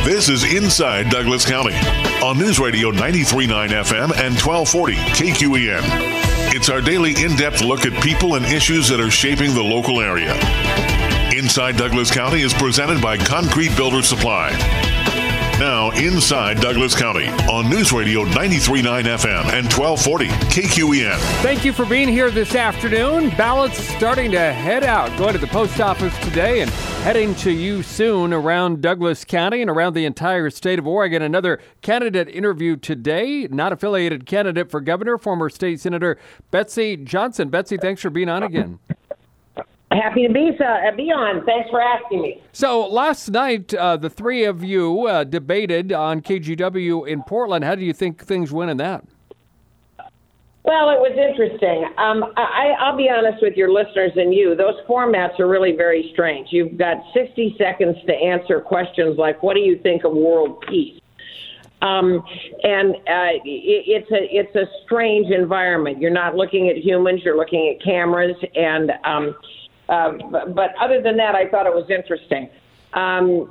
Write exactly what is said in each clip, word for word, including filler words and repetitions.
This is Inside Douglas County on News Radio ninety-three point nine F M and twelve forty K Q E N. It's our daily in-depth look at people and issues that are shaping the local area. Inside Douglas County is presented by Concrete Builder Supply. Now, Inside Douglas County on News Radio ninety-three point nine F M and twelve forty K Q E N. Thank you for being here this afternoon. Ballots starting to head out. Going to the post office today and heading to you soon around Douglas County and around the entire state of Oregon. Another candidate interview today, not affiliated candidate for governor, former state senator Betsy Johnson. Betsy, thanks for being on again. Happy to be, uh, be on. Thanks for asking me. So last night, uh, the three of you uh, debated on K G W in Portland. How do you think things went in that? Well, it was interesting. Um, I, I'll be honest with your listeners and you. Those formats are really very strange. You've got sixty seconds to answer questions like, what do you think of world peace? Um, and uh, it, it's a it's a strange environment. You're not looking at humans. You're looking at cameras. And um, uh, but other than that, I thought it was interesting. Um,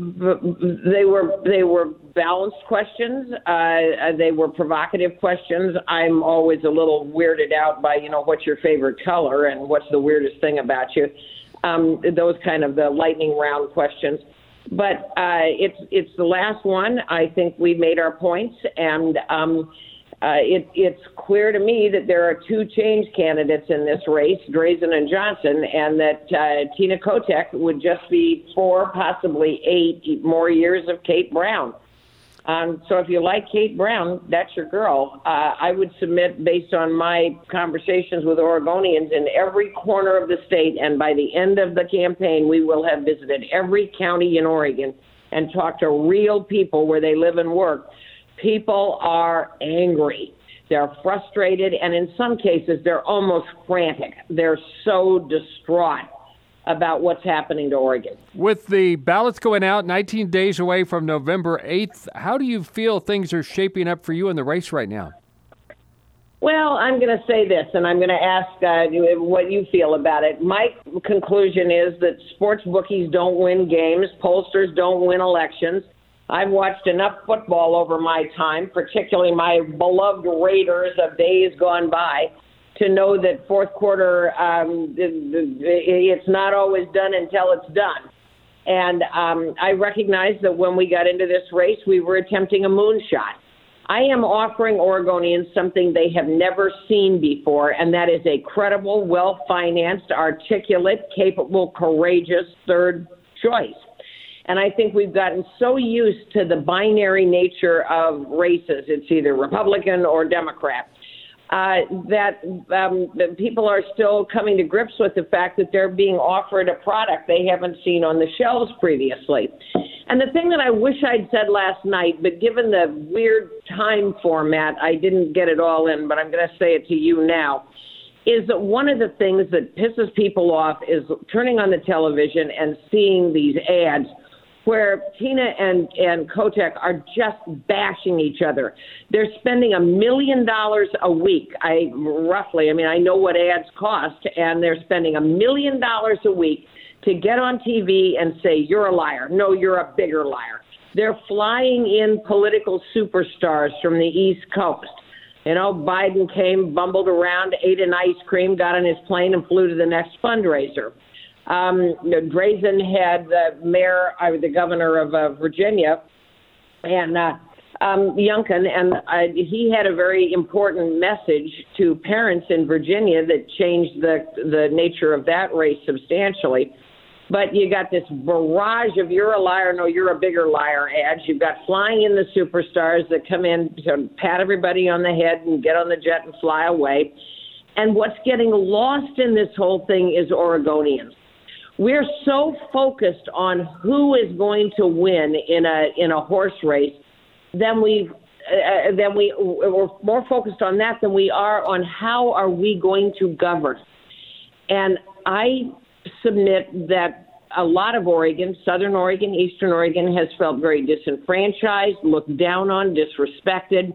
they were they were balanced questions. Uh, they were provocative questions. I'm always a little weirded out by, you know, what's your favorite color and what's the weirdest thing about you. Um, those kind of the lightning round questions. But uh, it's it's the last one. I think we made our points, and um, uh, it, it's clear to me that there are two change candidates in this race, Drazen and Johnson, and that uh, Tina Kotek would just be four, possibly eight more years of Kate Brown. Um, so if you like Kate Brown, that's your girl. Uh, I would submit, based on my conversations with Oregonians in every corner of the state, and by the end of the campaign, we will have visited every county in Oregon and talked to real people where they live and work. People are angry. They're frustrated, and in some cases, they're almost frantic. They're so distraught about what's happening to Oregon. With the ballots going out nineteen days away from November eighth, how do you feel things are shaping up for you in the race right now? Well, I'm going to say this, and I'm going to ask uh, what you feel about it. My conclusion is that sports bookies don't win games. Pollsters don't win elections. I've watched enough football over my time, particularly my beloved Raiders of days gone by, to know that fourth quarter, um, it's not always done until it's done. And um, I recognize that when we got into this race, we were attempting a moonshot. I am offering Oregonians something they have never seen before, and that is a credible, well-financed, articulate, capable, courageous third choice. And I think we've gotten so used to the binary nature of races, it's either Republican or Democrat, uh, that um, people are still coming to grips with the fact that they're being offered a product they haven't seen on the shelves previously. And the thing that I wish I'd said last night, but given the weird time format, I didn't get it all in, but I'm going to say it to you now, is that one of the things that pisses people off is turning on the television and seeing these ads where Tina and, and Kotek are just bashing each other. They're spending a million dollars a week, I roughly, I mean, I know what ads cost, and they're spending a million dollars a week to get on T V and say, you're a liar. No, you're a bigger liar. They're flying in political superstars from the East Coast. You know, Biden came, bumbled around, ate an ice cream, got on his plane, and flew to the next fundraiser. Um, Drazen had the mayor, uh, the governor of uh, Virginia, and uh, um, Youngkin, and uh, he had a very important message to parents in Virginia that changed the the nature of that race substantially. But you got this barrage of you're a liar, no, you're a bigger liar ads. You've got flying in the superstars that come in to pat everybody on the head and get on the jet and fly away. And what's getting lost in this whole thing is Oregonians. We're so focused on who is going to win in a in a horse race than we uh, than we we're more focused on that than we are on how are we going to govern. And I submit that a lot of Oregon, Southern Oregon, Eastern Oregon, has felt very disenfranchised, looked down on, disrespected.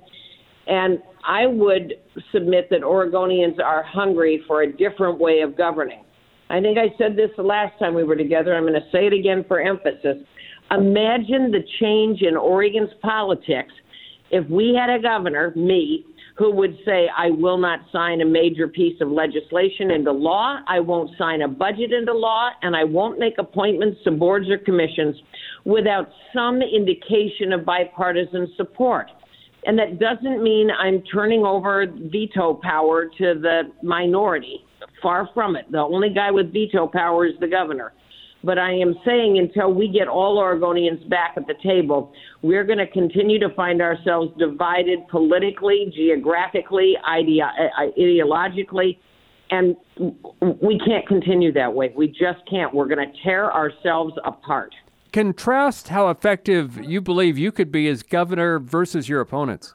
And I would submit that Oregonians are hungry for a different way of governing. I think I said this the last time we were together. I'm going to say it again for emphasis. Imagine the change in Oregon's politics if we had a governor, me, who would say, I will not sign a major piece of legislation into law, I won't sign a budget into law, and I won't make appointments to boards or commissions without some indication of bipartisan support. And that doesn't mean I'm turning over veto power to the minority. Far from it. The only guy with veto power is the governor. But I am saying until we get all Oregonians back at the table, we're going to continue to find ourselves divided politically, geographically, ideo- ideologically, and we can't continue that way. We just can't. We're going to tear ourselves apart. Contrast how effective you believe you could be as governor versus your opponents.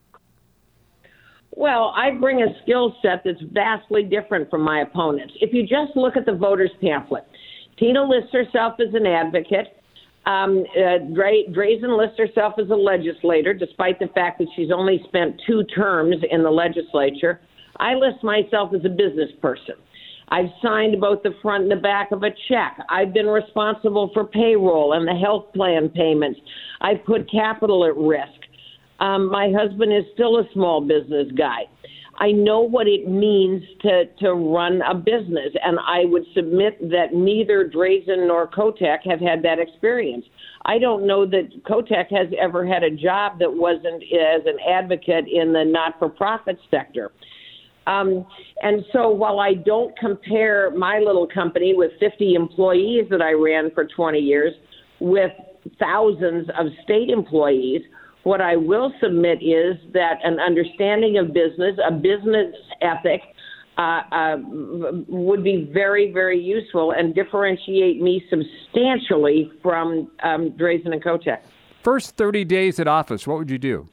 Well, I bring a skill set that's vastly different from my opponents. If you just look at the voters' pamphlet, Tina lists herself as an advocate. Um, uh, Dra- Drazen lists herself as a legislator, despite the fact that she's only spent two terms in the legislature. I list myself as a business person. I've signed both the front and the back of a check. I've been responsible for payroll and the health plan payments. I've put capital at risk. Um, my husband is still a small business guy. I know what it means to, to run a business, and I would submit that neither Drazen nor Kotek have had that experience. I don't know that Kotek has ever had a job that wasn't as an advocate in the not-for-profit sector. Um, and so while I don't compare my little company with fifty employees that I ran for twenty years with thousands of state employees, what I will submit is that an understanding of business, a business ethic, uh, uh, would be very, very useful and differentiate me substantially from um, Drazen and Kotek. First thirty days at office, what would you do?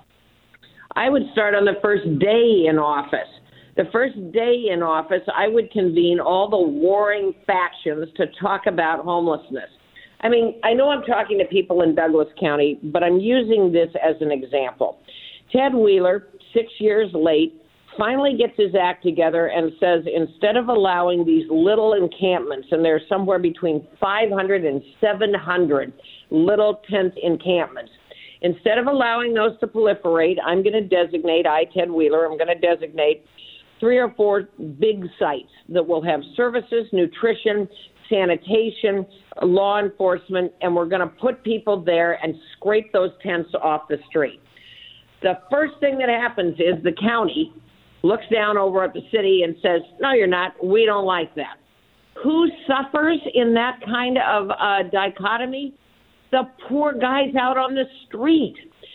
I would start on the first day in office. The first day in office, I would convene all the warring factions to talk about homelessness. I mean, I know I'm talking to people in Douglas County, but I'm using this as an example. Ted Wheeler, six years late, finally gets his act together and says instead of allowing these little encampments, and there's somewhere between five hundred and seven hundred little tent encampments, instead of allowing those to proliferate, I'm going to designate, I, Ted Wheeler, I'm going to designate three or four big sites that will have services, nutrition, sanitation, law enforcement, and we're going to put people there and scrape those tents off the street. The first thing that happens is the county looks down over at the city and says, no, you're not. We don't like that. Who suffers in that kind of uh, dichotomy? The poor guys out on the street.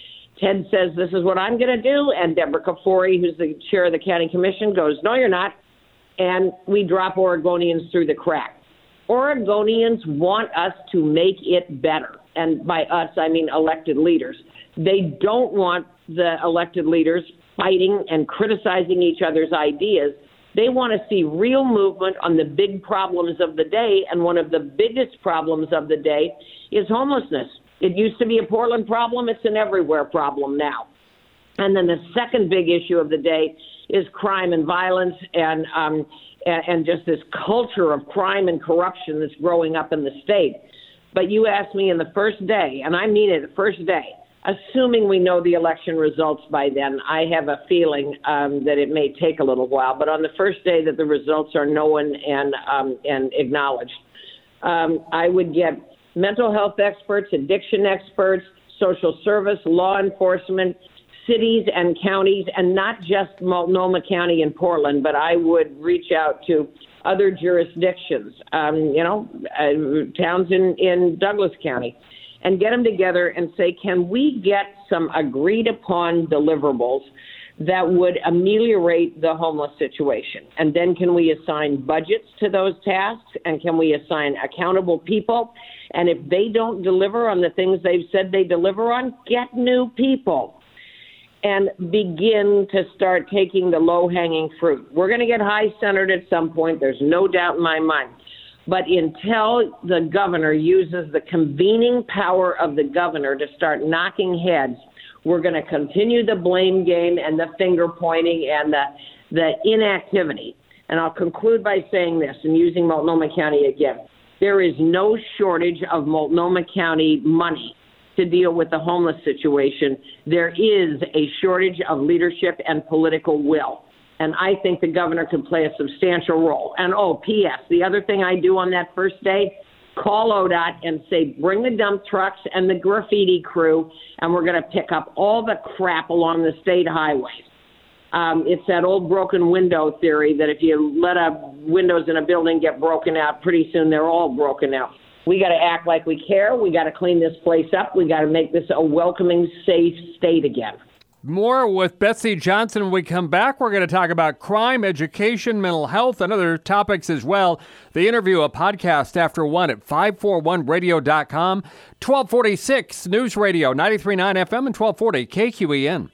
Ted says, this is what I'm going to do. And Deborah Kafori, who's the chair of the county commission, goes, no, you're not. And we drop Oregonians through the cracks. Oregonians want us to make it better. And by us, I mean elected leaders. They don't want the elected leaders fighting and criticizing each other's ideas. They want to see real movement on the big problems of the day. And one of the biggest problems of the day is homelessness. It used to be a Portland problem. It's an everywhere problem now. And then the second big issue of the day is crime and violence and um, and, and just this culture of crime and corruption that's growing up in the state. But you asked me in the first day, and I mean it, the first day, assuming we know the election results by then, I have a feeling um, that it may take a little while. But on the first day that the results are known and um, and acknowledged, um, I would get mental health experts, addiction experts, social service, law enforcement, cities and counties, and not just Multnomah County and Portland, but I would reach out to other jurisdictions, um, you know, uh, towns in, in Douglas County, and get them together and say, can we get some agreed upon deliverables that would ameliorate the homeless situation? And then can we assign budgets to those tasks? And can we assign accountable people? And if they don't deliver on the things they've said they deliver on, get new people and begin to start taking the low-hanging fruit. We're going to get high-centered at some point. There's no doubt in my mind. But until the governor uses the convening power of the governor to start knocking heads, we're going to continue the blame game and the finger pointing and the, the inactivity. And I'll conclude by saying this and using Multnomah County again. There is no shortage of Multnomah County money to deal with the homeless situation. There is a shortage of leadership and political will. And I think the governor could play a substantial role. And, oh, P S, the other thing I do on that first day, call O D O T and say, bring the dump trucks and the graffiti crew, and we're going to pick up all the crap along the state highways. Um, it's that old broken window theory that if you let a windows in a building get broken out, pretty soon they're all broken out. We got to act like we care. We got to clean this place up. We got to make this a welcoming, safe state again. More with Betsy Johnson when we come back. We're going to talk about crime, education, mental health, and other topics as well. The interview, a podcast after one at five forty-one radio dot com, twelve forty-six News Radio, ninety-three point nine F M, and twelve forty K Q E N.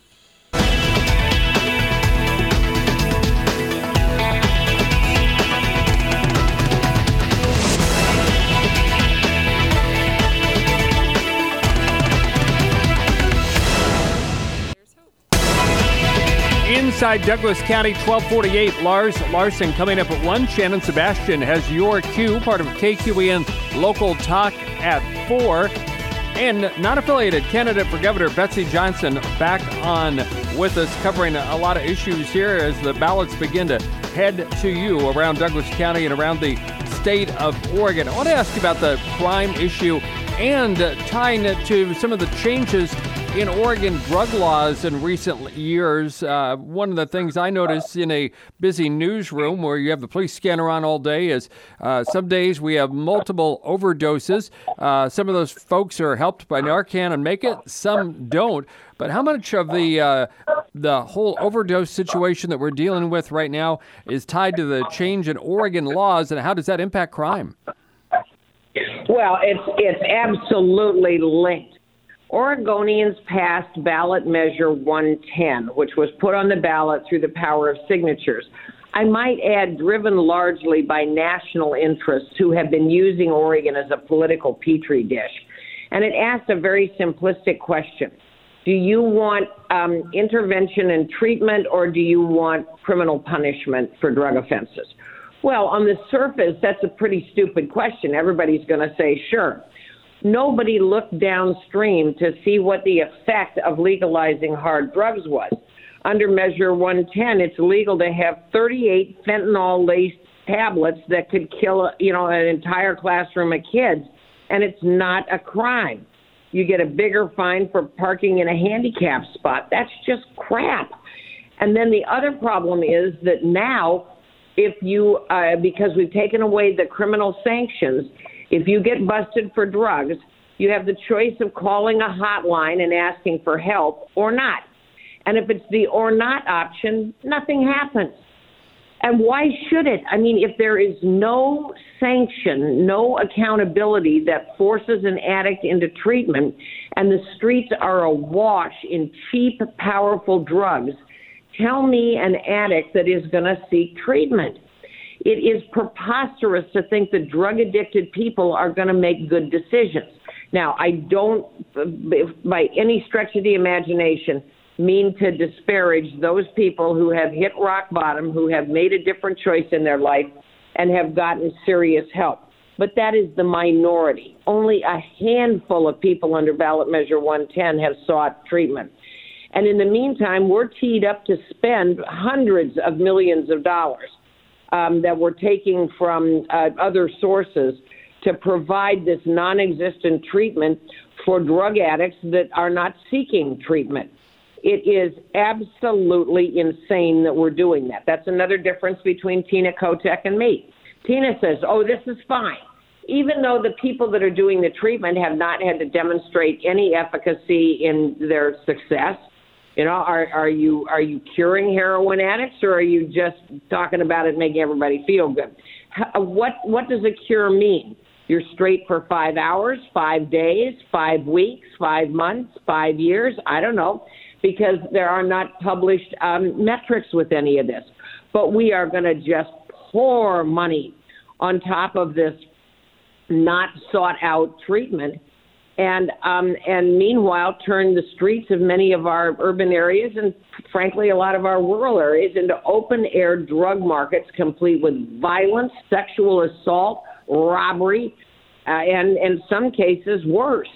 Inside Douglas County, twelve forty-eight, Lars Larson coming up at one. Shannon Sebastian has your cue, part of K Q E N Local Talk at four. And non-affiliated candidate for governor Betsy Johnson back on with us, covering a lot of issues here as the ballots begin to head to you around Douglas County and around the state of Oregon. I want to ask you about the crime issue and tying it to some of the changes in Oregon drug laws in recent years. Uh, one of the things I notice in a busy newsroom where you have the police scanner on all day is uh, some days we have multiple overdoses. Uh, some of those folks are helped by Narcan and make it, some don't. But how much of the uh, the whole overdose situation that we're dealing with right now is tied to the change in Oregon laws, and how does that impact crime? Well, it's it's absolutely linked. Oregonians passed ballot measure one ten, which was put on the ballot through the power of signatures. I might add, driven largely by national interests who have been using Oregon as a political petri dish. And it asked a very simplistic question. Do you want um, intervention and treatment, or do you want criminal punishment for drug offenses? Well, on the surface, that's a pretty stupid question. Everybody's going to say, sure. Nobody looked downstream to see what the effect of legalizing hard drugs was. Under Measure one ten, it's legal to have thirty-eight fentanyl-laced tablets that could kill, you know, an entire classroom of kids, and it's not a crime. You get a bigger fine for parking in a handicap spot. That's just crap. And then the other problem is that now, if you, uh, because we've taken away the criminal sanctions, if you get busted for drugs, you have the choice of calling a hotline and asking for help or not. And if it's the or not option, nothing happens. And why should it? I mean, if there is no sanction, no accountability that forces an addict into treatment, and the streets are awash in cheap, powerful drugs, tell me an addict that is going to seek treatment. It is preposterous to think that drug-addicted people are going to make good decisions. Now, I don't, by any stretch of the imagination, mean to disparage those people who have hit rock bottom, who have made a different choice in their life, and have gotten serious help. But that is the minority. Only a handful of people under ballot measure one ten have sought treatment. And in the meantime, we're teed up to spend hundreds of millions of dollars um, that we're taking from uh, other sources to provide this non-existent treatment for drug addicts that are not seeking treatment. It is absolutely insane that we're doing that. That's another difference between Tina Kotek and me. Tina says, oh, this is fine, even though the people that are doing the treatment have not had to demonstrate any efficacy in their success. You know, are, are you are you curing heroin addicts, or are you just talking about it making everybody feel good? How, what what does a cure mean? You're straight for five hours, five days, five weeks, five months, five years? I don't know, because there are not published um, metrics with any of this. But we are going to just pour money on top of this not sought out treatment, and um, and meanwhile turn the streets of many of our urban areas and frankly a lot of our rural areas into open air drug markets complete with violence, sexual assault, robbery, uh, and in some cases worse.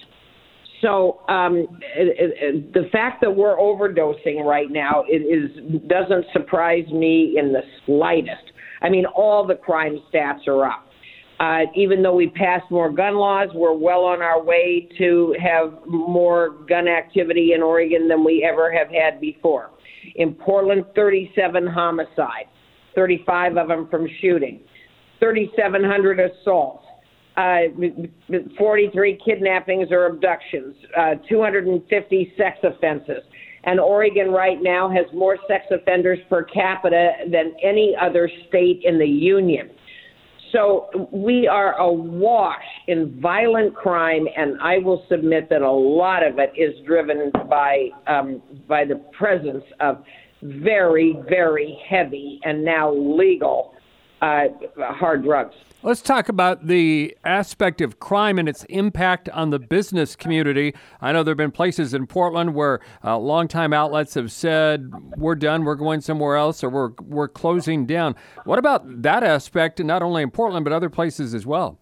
So um, it, it, the fact that we're overdosing right now it is doesn't surprise me in the slightest. I mean, all the crime stats are up. Uh, even though we passed more gun laws, we're well on our way to have more gun activity in Oregon than we ever have had before. In Portland, thirty-seven homicides, thirty-five of them from shooting, thirty-seven hundred assaults, uh, forty-three kidnappings or abductions, uh, two hundred fifty sex offenses. And Oregon right now has more sex offenders per capita than any other state in the union. So we are awash in violent crime, and I will submit that a lot of it is driven by um, by the presence of very, very heavy and now legal uh, hard drugs. Let's talk about the aspect of crime and its impact on the business community. I know there have been places in Portland where uh, longtime outlets have said, we're done, we're going somewhere else, or we're we're closing down. What about that aspect, not only in Portland, but other places as well?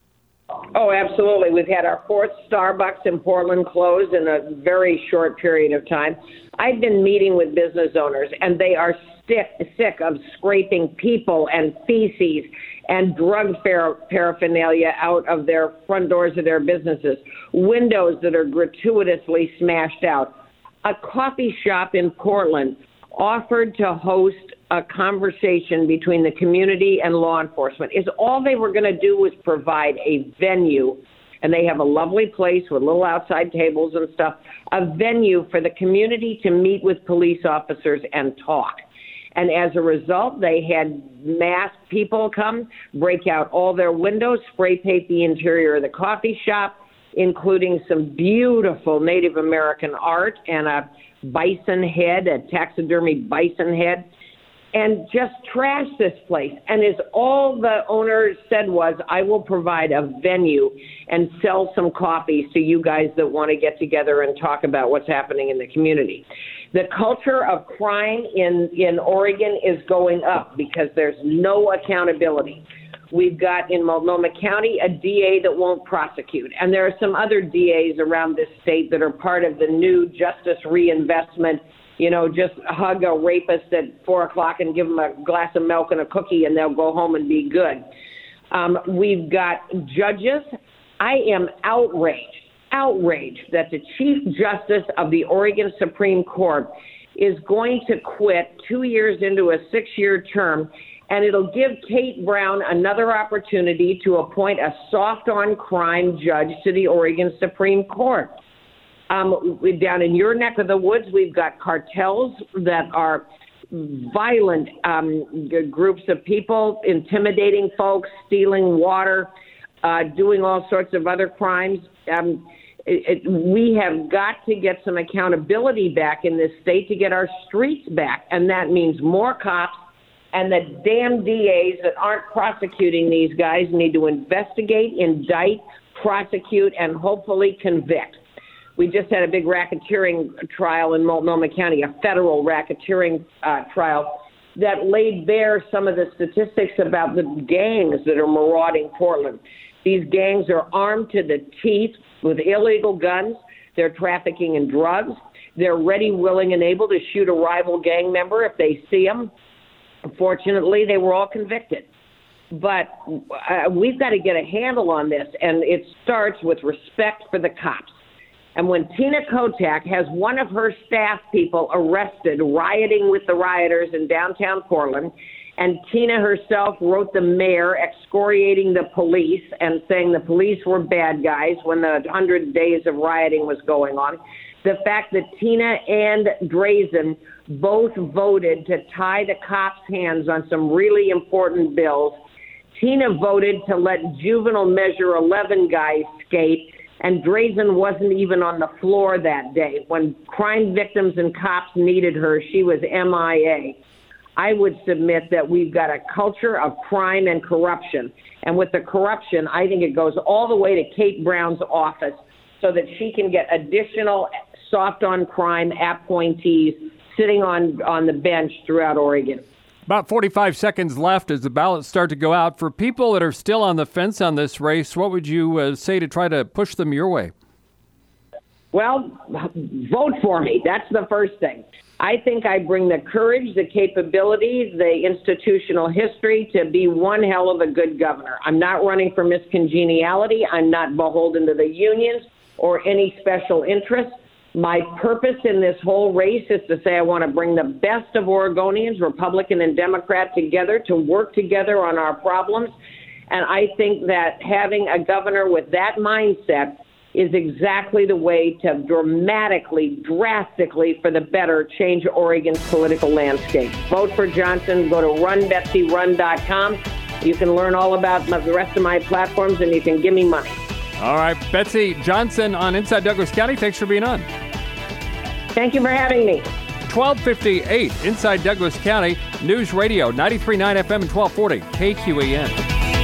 Oh, absolutely. We've had our fourth Starbucks in Portland close in a very short period of time. I've been meeting with business owners, and they are sick, sick of scraping people and feces and drug paraphernalia out of their front doors of their businesses, windows that are gratuitously smashed out. A coffee shop in Portland offered to host a conversation between the community and law enforcement. Is all they were going to do was provide a venue, and they have a lovely place with little outside tables and stuff, a venue for the community to meet with police officers and talk. And as a result, they had mass people come, break out all their windows, spray paint the interior of the coffee shop, including some beautiful Native American art and a bison head, a taxidermy bison head, and just trash this place. And as all the owner said was, I will provide a venue and sell some coffees to you guys that want to get together and talk about what's happening in the community. The culture of crime in, in Oregon is going up because there's no accountability. We've got in Multnomah County a D A that won't prosecute. And there are some other D As around this state that are part of the new justice reinvestment. You know, just hug a rapist at four o'clock and give them a glass of milk and a cookie and they'll go home and be good. Um, we've got judges. I am outraged. outraged that the Chief Justice of the Oregon Supreme Court is going to quit two years into a six-year term, and it'll give Kate Brown another opportunity to appoint a soft-on-crime judge to the Oregon Supreme Court. Um, down in your neck of the woods, we've got cartels that are violent um, groups of people, intimidating folks, stealing water, uh, doing all sorts of other crimes. Um, It, it, we have got to get some accountability back in this state to get our streets back. And that means more cops, and the damn D As that aren't prosecuting these guys need to investigate, indict, prosecute, and hopefully convict. We just had a big racketeering trial in Multnomah County, a federal racketeering uh, trial that laid bare some of the statistics about the gangs that are marauding Portland. These gangs are armed to the teeth with illegal guns. They're trafficking in drugs. They're ready, willing, and able to shoot a rival gang member if they see them. Unfortunately, they were all convicted. But uh, we've got to get a handle on this, and it starts with respect for the cops. And when Tina Kotek has one of her staff people arrested rioting with the rioters in downtown Portland, and Tina herself wrote the mayor excoriating the police and saying the police were bad guys when the one hundred days of rioting was going on. The fact that Tina and Drazen both voted to tie the cops' hands on some really important bills. Tina voted to let juvenile Measure eleven guys skate, and Drazen wasn't even on the floor that day. When crime victims and cops needed her, she was M I A. I would submit that we've got a culture of crime and corruption. And with the corruption, I think it goes all the way to Kate Brown's office so that she can get additional soft-on-crime appointees sitting on, on the bench throughout Oregon. About forty-five seconds left as the ballots start to go out. For people that are still on the fence on this race, what would you uh, say to try to push them your way? Well, vote for me. That's the first thing. I think I bring the courage, the capability, the institutional history to be one hell of a good governor. I'm not running for Miss Congeniality. I'm not beholden to the unions or any special interests. My purpose in this whole race is to say I want to bring the best of Oregonians, Republican and Democrat, together to work together on our problems. And I think that having a governor with that mindset is exactly the way to dramatically, drastically, for the better, change Oregon's political landscape. Vote for Johnson. Go to run betsy run dot com. You can learn all about the rest of my platforms, and you can give me money. All right, Betsy Johnson on Inside Douglas County. Thanks for being on. Thank you for having me. twelve fifty-eight Inside Douglas County, News Radio, ninety-three point nine F M and twelve forty K Q E N.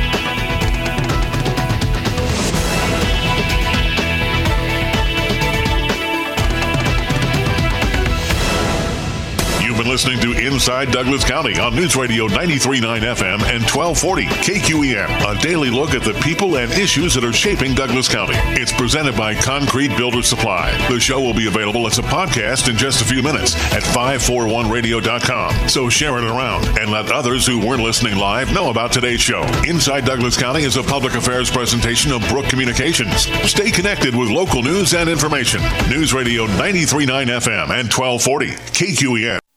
You've been listening to Inside Douglas County on News Radio ninety-three point nine F M and twelve forty K Q E N. A daily look at the people and issues that are shaping Douglas County. It's presented by Concrete Builder Supply. The show will be available as a podcast in just a few minutes at five forty-one radio dot com. So share it around and let others who weren't listening live know about today's show. Inside Douglas County is a public affairs presentation of Brook Communications. Stay connected with local news and information. News Radio ninety-three point nine F M and twelve forty K Q E N.